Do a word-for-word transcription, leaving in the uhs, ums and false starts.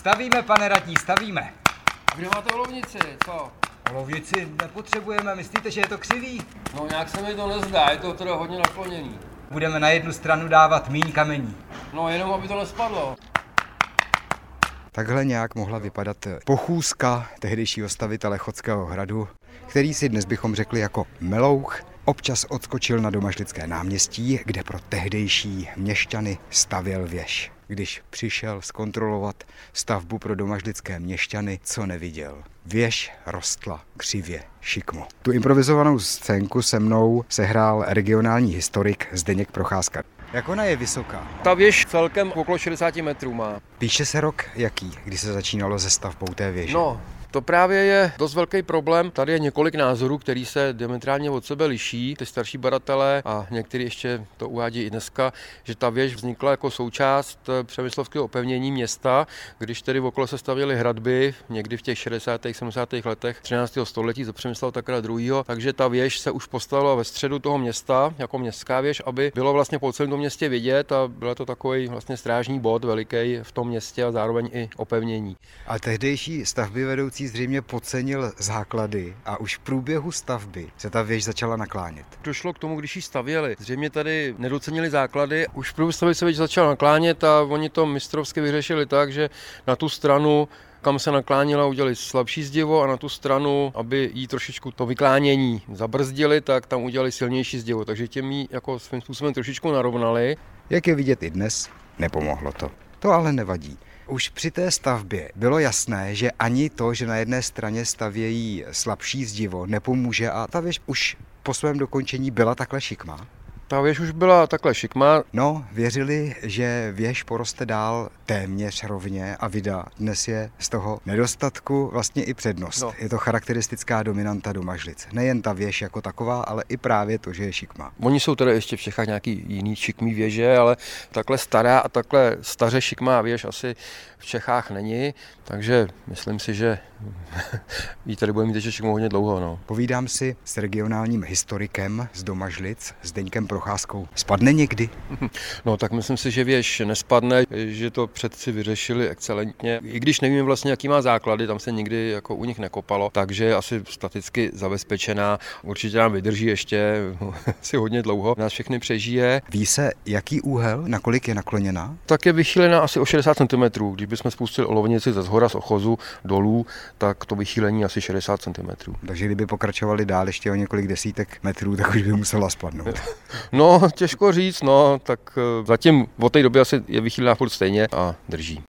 Stavíme, pane radní, stavíme. Kde máte olovnici, co? Olovnici nepotřebujeme, myslíte, že je to křivý? No nějak se mi to nezdá, je to teda hodně nakloněný. Budeme na jednu stranu dávat míň kamení. No jenom, aby to nespadlo. Takhle nějak mohla vypadat pochůzka tehdejšího stavitele Chodského hradu, který si dnes bychom řekli jako melouch občas odskočil na Domažlické náměstí, kde pro tehdejší měšťany stavěl věž. Když přišel zkontrolovat stavbu pro domažlické měšťany, co neviděl. Věž rostla křivě, šikmo. Tu improvizovanou scénku se mnou sehrál regionální historik Zdeněk Procházka. Jak ona je vysoká? Ta věž celkem okolo šedesát metrů má. Píše se rok jaký, kdy se začínalo se stavbou té věže? No, to právě je dost velký problém. Tady je několik názorů, který se diametrálně od sebe liší. Ty starší badatelé a někteří ještě to uvádí i dneska, že ta věž vznikla jako součást přemyslovského opevnění města, když tedy okolo se stavěly hradby, někdy v těch šedesátých sedmdesátých letech třináctého století za Přemysla Takra druhého. Takže ta věž se už postavila ve středu toho města jako městská věž, aby bylo vlastně po celém tom městě vidět a byl to takový vlastně strážní bod veliký v tom městě a zároveň i opevnění. A tehdejší stavby vedoucí zřejmě podcenil základy a už v průběhu stavby se ta věž začala naklánět. Došlo k tomu, když ji stavěli. Zřejmě tady nedocenili základy. Už v průběhu stavby se věž začala naklánět a oni to mistrovsky vyřešili tak, že na tu stranu, kam se naklánila, udělali slabší zdivo a na tu stranu, aby jí trošičku to vyklánění zabrzdili, tak tam udělali silnější zdivo. Takže těm jí jako svým způsobem trošičku narovnali. Jak je vidět i dnes, nepomohlo to. To ale nevadí. Už při té stavbě bylo jasné, že ani to, že na jedné straně stavějí slabší zdivo, nepomůže a ta věž už po svém dokončení byla takhle šikmá. Ta věž už byla takhle šikmá. No, věřili, že věž poroste dál téměř rovně a vida. Dnes je z toho nedostatku vlastně i přednost. No. Je to charakteristická dominanta Domažlic. Nejen ta věž jako taková, ale i právě to, že je šikmá. Oni jsou tedy ještě v Čechách nějaký jiný šikmý věže, ale takhle stará a takhle staře šikmá věž asi v Čechách není, takže myslím si, že jí tady budeme mít ještě šikmou hodně dlouho. No. Povídám si s regionálním historikem z Domažlic, Zdeňkem Procházkou. Spadne někdy? No tak myslím si, že věž nespadne, že to předci vyřešili excelentně. I když nevíme vlastně, jaký má základy, tam se nikdy jako u nich nekopalo, takže je asi staticky zabezpečená. Určitě nám vydrží ještě si hodně dlouho, nás všechny přežije. Ví se, jaký úhel, nakolik je nakloněná? Tak je vychýlená asi o šedesát centimetrů. Když bychom spustili olovnici ze zhora z ochozu dolů, tak to vychýlení asi šedesát centimetrů. Takže kdyby pokračovali dál ještě o několik desítek metrů, tak už by musela spadnout. No, těžko říct, no, tak zatím od té doby asi je vychýlená furt stejně a drží.